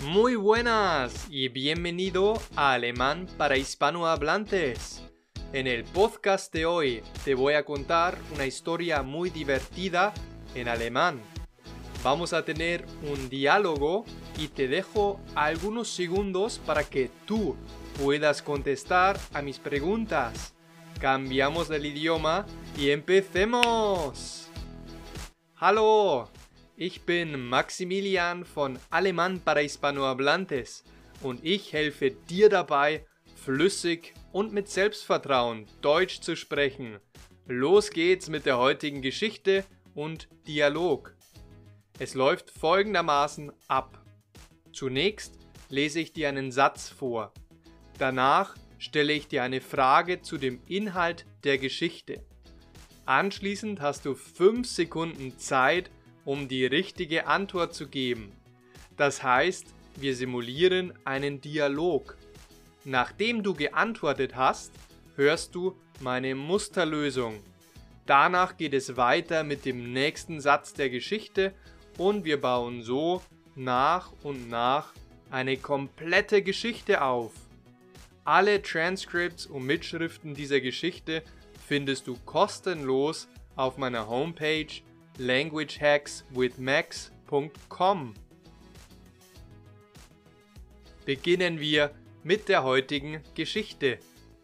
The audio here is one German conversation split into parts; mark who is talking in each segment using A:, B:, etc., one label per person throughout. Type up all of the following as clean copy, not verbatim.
A: Muy buenas y bienvenido a Alemán para hispanohablantes. En el podcast de hoy te voy a contar una historia muy divertida en alemán. Vamos a tener un diálogo y te dejo algunos segundos para que tú puedas contestar a mis preguntas. Cambiamos el idioma y empecemos. Hallo! Ich bin Maximilian von Alemán para Hispanohablantes und ich helfe dir dabei, flüssig und mit Selbstvertrauen Deutsch zu sprechen. Los geht's mit der heutigen Geschichte und Dialog. Es läuft folgendermaßen ab. Zunächst lese ich dir einen Satz vor. Danach stelle ich dir eine Frage zu dem Inhalt der Geschichte. Anschließend hast du 5 Sekunden Zeit, um die richtige Antwort zu geben. Das heißt, wir simulieren einen Dialog. Nachdem du geantwortet hast, hörst du meine Musterlösung. Danach geht es weiter mit dem nächsten Satz der Geschichte und wir bauen so nach und nach eine komplette Geschichte auf. Alle Transcripts und Mitschriften dieser Geschichte findest du kostenlos auf meiner Homepage languagehackswithmax.com. Beginnen wir mit der heutigen Geschichte.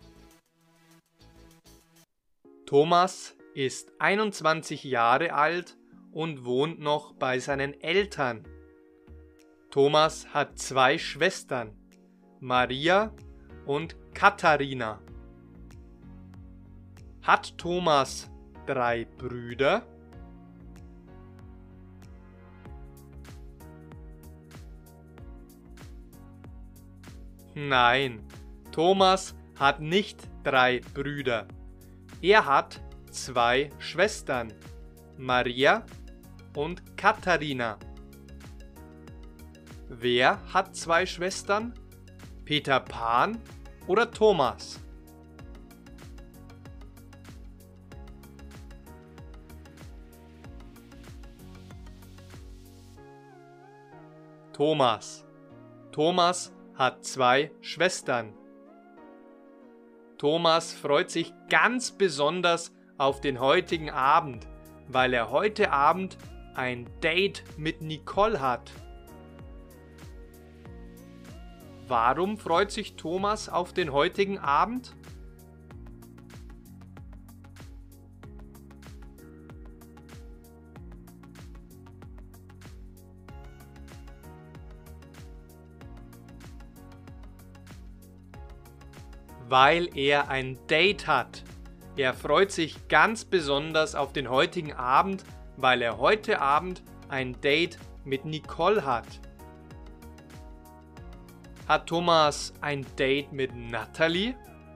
A: Thomas ist 21 Jahre alt und wohnt noch bei seinen Eltern. Thomas hat 2 Schwestern, Maria und Katharina. Hat Thomas 3 Brüder? Nein, Thomas hat nicht 3 Brüder. Er hat 2 Schwestern, Maria und Katharina. Wer hat 2 Schwestern? Peter Pan oder Thomas? Thomas. Thomas hat 2 Schwestern. Thomas freut sich ganz besonders auf den heutigen Abend, weil er heute Abend ein Date mit Nicole hat. Warum freut sich Thomas auf den heutigen Abend? Weil er ein Date hat. Er freut sich ganz besonders auf den heutigen Abend, weil er heute Abend ein Date mit Nicole hat. Hat Thomas ein Date mit Natalie?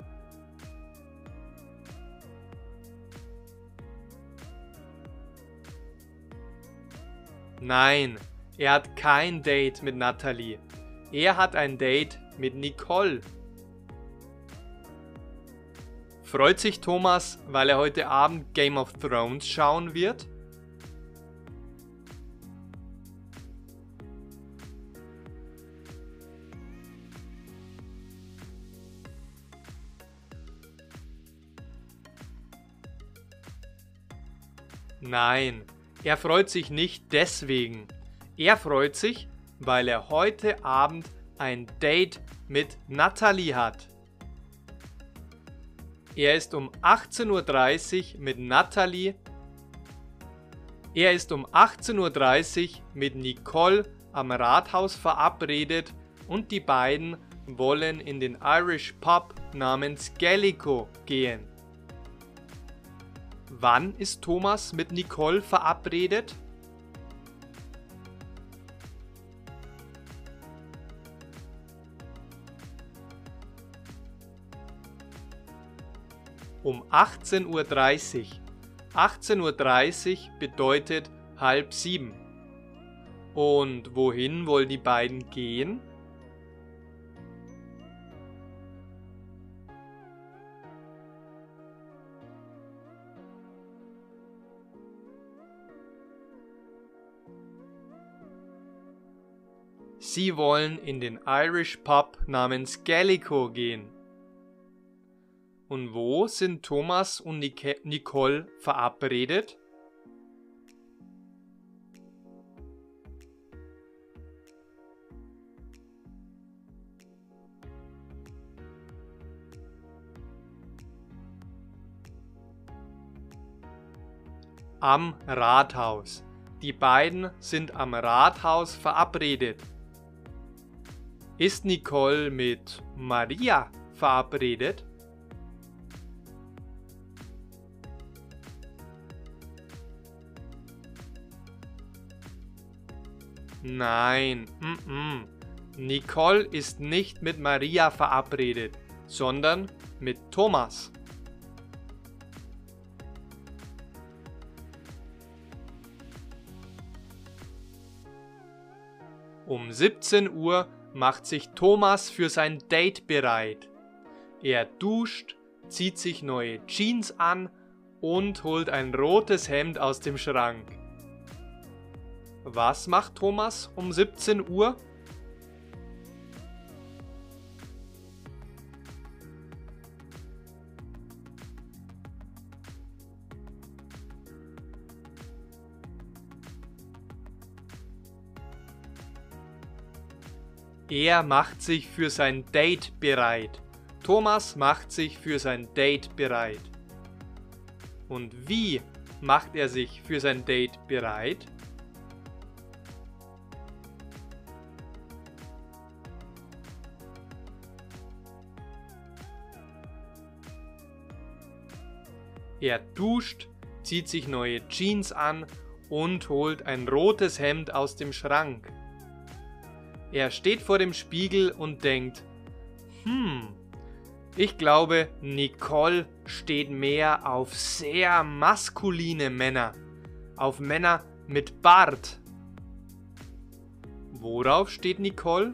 A: Nein, er hat kein Date mit Natalie. Er hat ein Date mit Nicole. Freut sich Thomas, weil er heute Abend Game of Thrones schauen wird? Nein, er freut sich nicht deswegen. Er freut sich, weil er heute Abend ein Date mit Natalie hat. Er ist um 18:30 Uhr mit Natalie. Er ist um 18:30 Uhr mit Nicole am Rathaus verabredet und die beiden wollen in den Irish Pub namens Gallico gehen. Wann ist Thomas mit Nicole verabredet? Um 18:30 Uhr. 18:30 Uhr bedeutet 6:30. Und wohin wollen die beiden gehen? Sie wollen in den Irish Pub namens Gallico gehen. Und wo sind Thomas und Nicole verabredet? Am Rathaus. Die beiden sind am Rathaus verabredet. Ist Nicole mit Maria verabredet? Nein, Nicole ist nicht mit Maria verabredet, sondern mit Thomas. Um 17 Uhr macht sich Thomas für sein Date bereit. Er duscht, zieht sich neue Jeans an und holt ein rotes Hemd aus dem Schrank. Was macht Thomas um 17 Uhr? Er macht sich für sein Date bereit. Thomas macht sich für sein Date bereit. Und wie macht er sich für sein Date bereit? Er duscht, zieht sich neue Jeans an und holt ein rotes Hemd aus dem Schrank. Er steht vor dem Spiegel und denkt, ich glaube, Nicole steht mehr auf sehr maskuline Männer, auf Männer mit Bart. Worauf steht Nicole?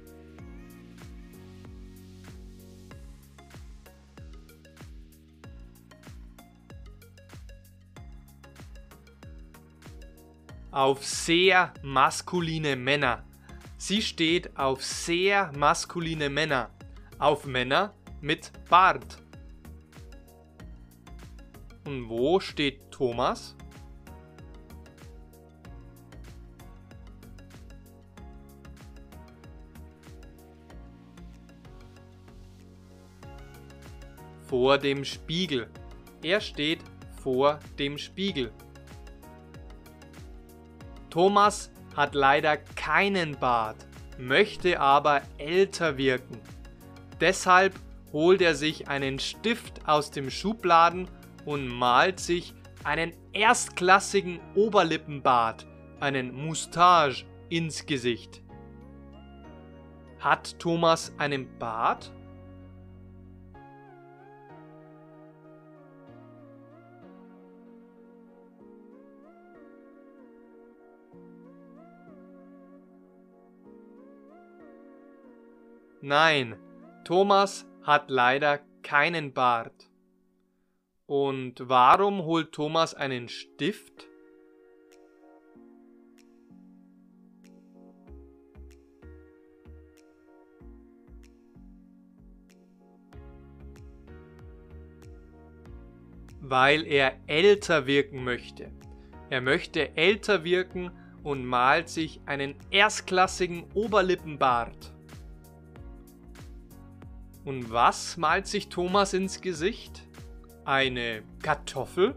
A: Auf sehr maskuline Männer. Sie steht auf sehr maskuline Männer, auf Männer mit Bart. Und wo steht Thomas? Vor dem Spiegel. Er steht vor dem Spiegel. Thomas hat leider keinen Bart, möchte aber älter wirken. Deshalb holt er sich einen Stift aus dem Schubladen und malt sich einen erstklassigen Oberlippenbart, einen Moustache, ins Gesicht. Hat Thomas einen Bart? Nein, Thomas hat leider keinen Bart. Und warum holt Thomas einen Stift? Weil er älter wirken möchte. Er möchte älter wirken und malt sich einen erstklassigen Oberlippenbart. Und was malt sich Thomas ins Gesicht? Eine Kartoffel?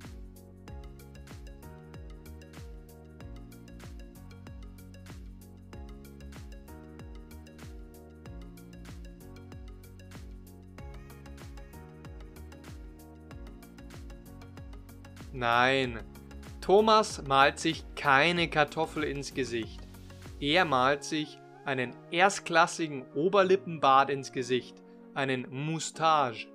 A: Nein, Thomas malt sich keine Kartoffel ins Gesicht. Er malt sich einen erstklassigen Oberlippenbart ins Gesicht, einen Moustache.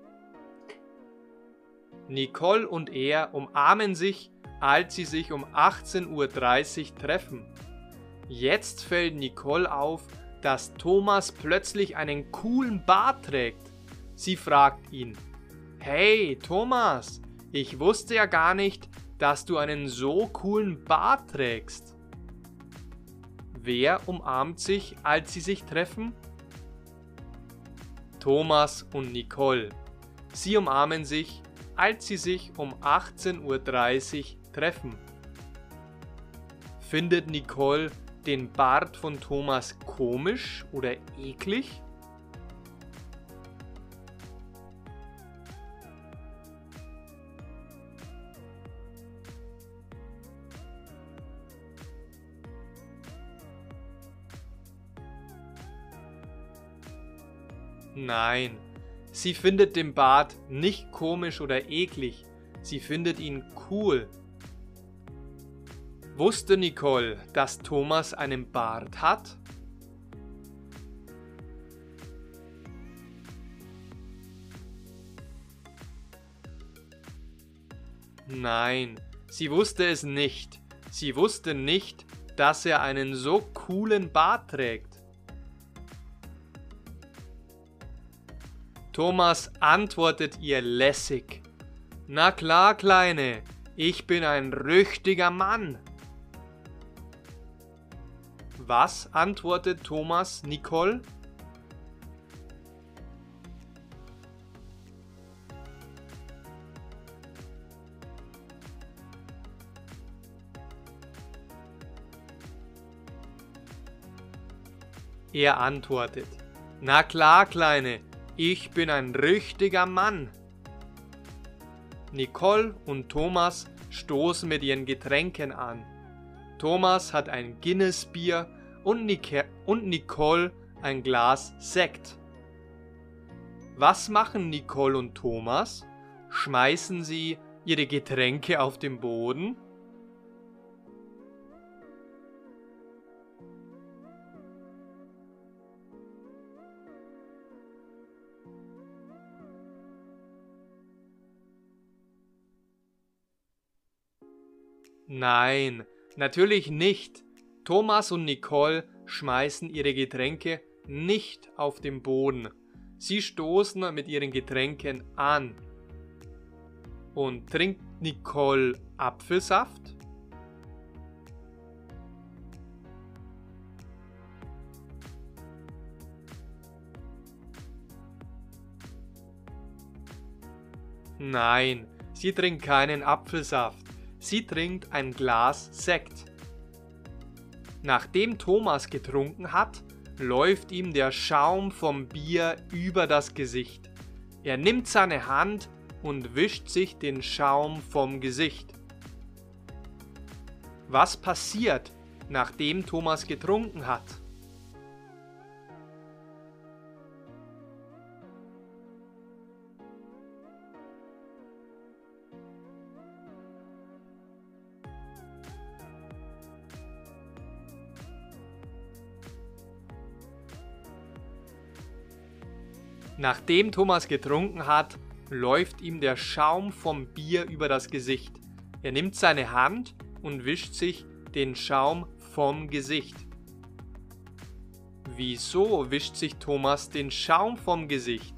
A: Nicole und er umarmen sich, als sie sich um 18:30 Uhr treffen. Jetzt fällt Nicole auf, dass Thomas plötzlich einen coolen Bart trägt. Sie fragt ihn: Hey Thomas, ich wusste ja gar nicht, dass du einen so coolen Bart trägst. Wer umarmt sich, als sie sich treffen? Thomas und Nicole. Sie umarmen sich, als sie sich um 18:30 Uhr treffen. Findet Nicole den Bart von Thomas komisch oder eklig? Nein, sie findet den Bart nicht komisch oder eklig, sie findet ihn cool. Wusste Nicole, dass Thomas einen Bart hat? Nein, sie wusste es nicht. Sie wusste nicht, dass er einen so coolen Bart trägt. Thomas antwortet ihr lässig. Na klar, Kleine, ich bin ein richtiger Mann. Was antwortet Thomas Nicole? Er antwortet, na klar, Kleine, ich bin ein richtiger Mann. Nicole und Thomas stoßen mit ihren Getränken an. Thomas hat ein Guinness-Bier und Nicole ein Glas Sekt. Was machen Nicole und Thomas? Schmeißen sie ihre Getränke auf den Boden? Nein, natürlich nicht. Thomas und Nicole schmeißen ihre Getränke nicht auf den Boden. Sie stoßen mit ihren Getränken an. Und trinkt Nicole Apfelsaft? Nein, sie trinkt keinen Apfelsaft. Sie trinkt ein Glas Sekt. Nachdem Thomas getrunken hat, läuft ihm der Schaum vom Bier über das Gesicht. Er nimmt seine Hand und wischt sich den Schaum vom Gesicht. Was passiert, nachdem Thomas getrunken hat? Nachdem Thomas getrunken hat, läuft ihm der Schaum vom Bier über das Gesicht. Er nimmt seine Hand und wischt sich den Schaum vom Gesicht. Wieso wischt sich Thomas den Schaum vom Gesicht?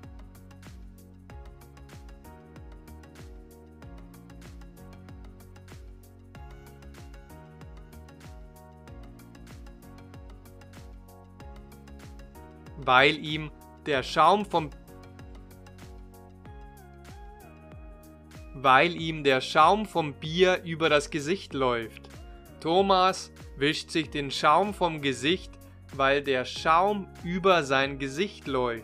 A: Weil ihm der Schaum vom Bier über das Gesicht läuft. Thomas wischt sich den Schaum vom Gesicht, weil der Schaum über sein Gesicht läuft.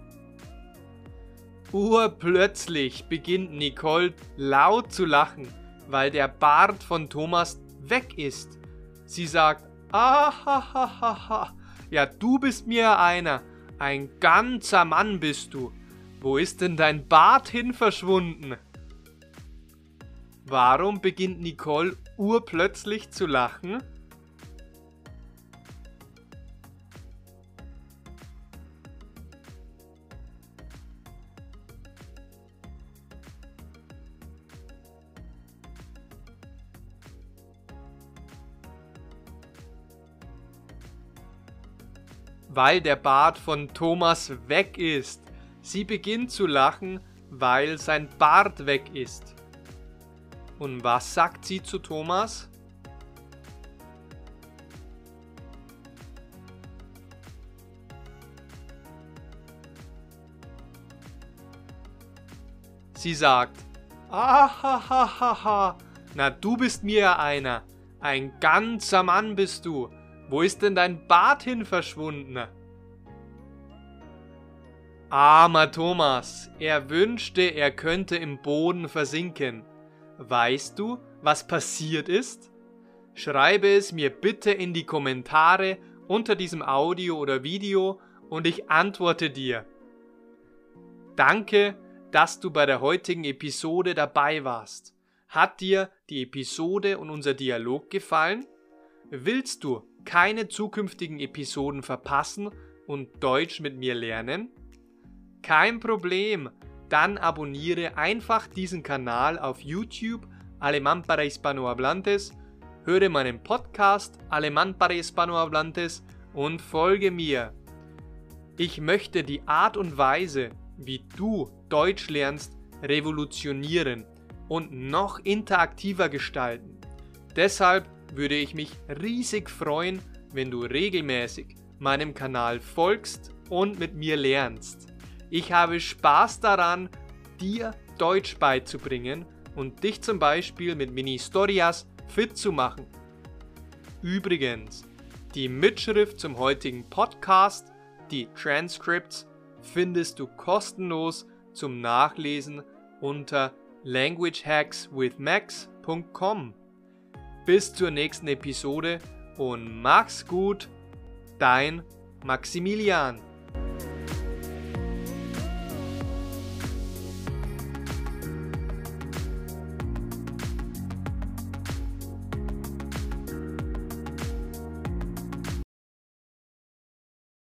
A: Urplötzlich beginnt Nicole laut zu lachen, weil der Bart von Thomas weg ist. Sie sagt, ahahaha, ja, du bist mir einer. Ein ganzer Mann bist du. Wo ist denn dein Bart hin verschwunden? Warum beginnt Nicole urplötzlich zu lachen? Weil der Bart von Thomas weg ist. Sie beginnt zu lachen, weil sein Bart weg ist. Und was sagt sie zu Thomas? Sie sagt, ahahaha, na du bist mir ja einer. Ein ganzer Mann bist du. Wo ist denn dein Bart hin verschwunden? Armer Thomas, er wünschte, er könnte im Boden versinken. Weißt du, was passiert ist? Schreibe es mir bitte in die Kommentare unter diesem Audio oder Video und ich antworte dir. Danke, dass du bei der heutigen Episode dabei warst. Hat dir die Episode und unser Dialog gefallen? Willst du keine zukünftigen Episoden verpassen und Deutsch mit mir lernen? Kein Problem, dann abonniere einfach diesen Kanal auf YouTube Alemán para Hispanohablantes, höre meinen Podcast Alemán para Hispanohablantes und folge mir. Ich möchte die Art und Weise, wie du Deutsch lernst, revolutionieren und noch interaktiver gestalten. Deshalb würde ich mich riesig freuen, wenn du regelmäßig meinem Kanal folgst und mit mir lernst. Ich habe Spaß daran, dir Deutsch beizubringen und dich zum Beispiel mit Mini-Historias fit zu machen. Übrigens, die Mitschrift zum heutigen Podcast, die Transcripts, findest du kostenlos zum Nachlesen unter languagehackswithmax.com. Bis zur nächsten Episode und mach's gut, dein Maximilian.